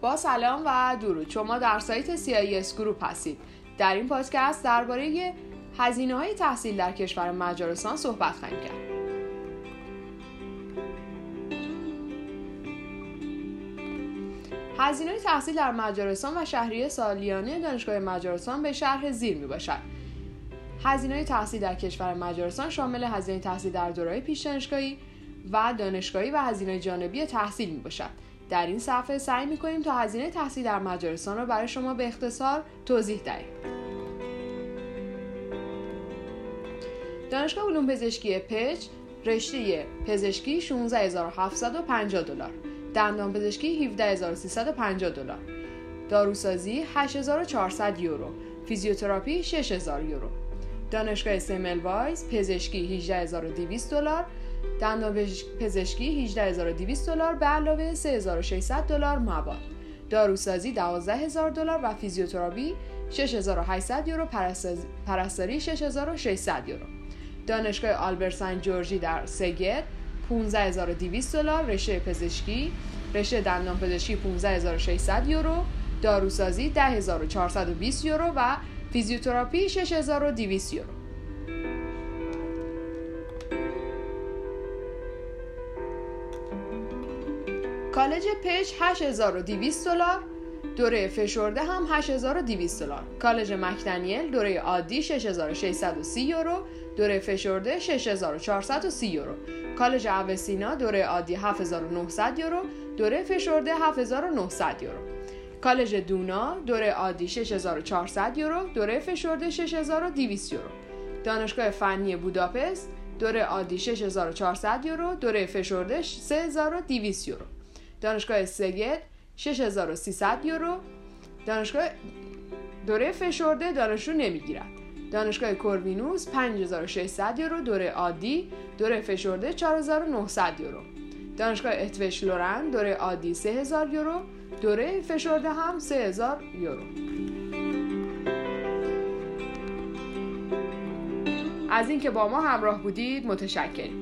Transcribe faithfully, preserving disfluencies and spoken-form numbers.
با سلام و درود. شما در سایت سی آی اس گروپ هستید. در این پادکست درباره هزینه‌های تحصیل در کشور مجارستان صحبت خواهیم کرد. هزینه تحصیل در مجارستان و شهریه سالیانه دانشگاه مجارستان به شرح زیر می باشد. هزینه تحصیل در کشور مجارستان شامل هزینه تحصیل در دوره‌های پیش دانشگاهی و دانشگاهی و هزینه جانبی تحصیل می باشد. در این صفحه سعی می کنیم تا هزینه تحصیل در مجارستان را برای شما به اختصار توضیح دهیم. دانشگاه علوم پزشکی پچ رشته پزشکی شانزده هزار و هفتصد و پنجاه دلار، دندان پزشکی هفده هزار و سیصد و پنجاه دلار، داروسازی هشت هزار و چهارصد یورو، فیزیوتراپی شش هزار یورو. دانشگاه سیملوایز پزشکی هجده هزار و دویست دلار، دندان پزشکی هجده هزار و دویست دلار به علاوه سه هزار و ششصد دلار مواد. داروسازی دوازده هزار دلار و فیزیوتراپی شش هزار و هشتصد یورو، پرستاری شش هزار و ششصد یورو. دانشگاه آلبرت سنت جورجی در سگد پانزده هزار و دویست دلار، رشته پزشکی، رشته دندان پزشکی پانزده هزار و ششصد یورو، داروسازی ده هزار و چهارصد و بیست یورو و فیزیوتراپی شش هزار و دویست یورو. کالج پچ هشت هزار و دویست دلار، دوره فشرده هم هشت هزار و دویست دلار. کالج مکدنیل دوره عادی شش هزار و ششصد و سی یورو، دوره فشرده شش هزار و چهارصد و سی یورو. کالج اوسینا دوره عادی هفت هزار و نهصد یورو، دوره فشرده هفت هزار و نهصد یورو. کالج دونا دوره عادی شش هزار و چهارصد یورو، دوره فشرده شش هزار و دویست یورو. دانشگاه فنی بوداپست دوره عادی شش هزار و چهارصد یورو، دوره فشرده سه هزار و دویست یورو. دانشگاه سگد شش هزار و سیصد یورو، دانشگاه دوره فشرده دانشجو نمیگیرد. دانشگاه کوربینوس پنج هزار و ششصد یورو، دوره عادی، دوره فشرده چهار هزار و نهصد یورو. دانشگاه اتوش لورن دوره عادی سه هزار یورو، دوره فشرده هم سه هزار یورو. از اینکه با ما همراه بودید متشکرم.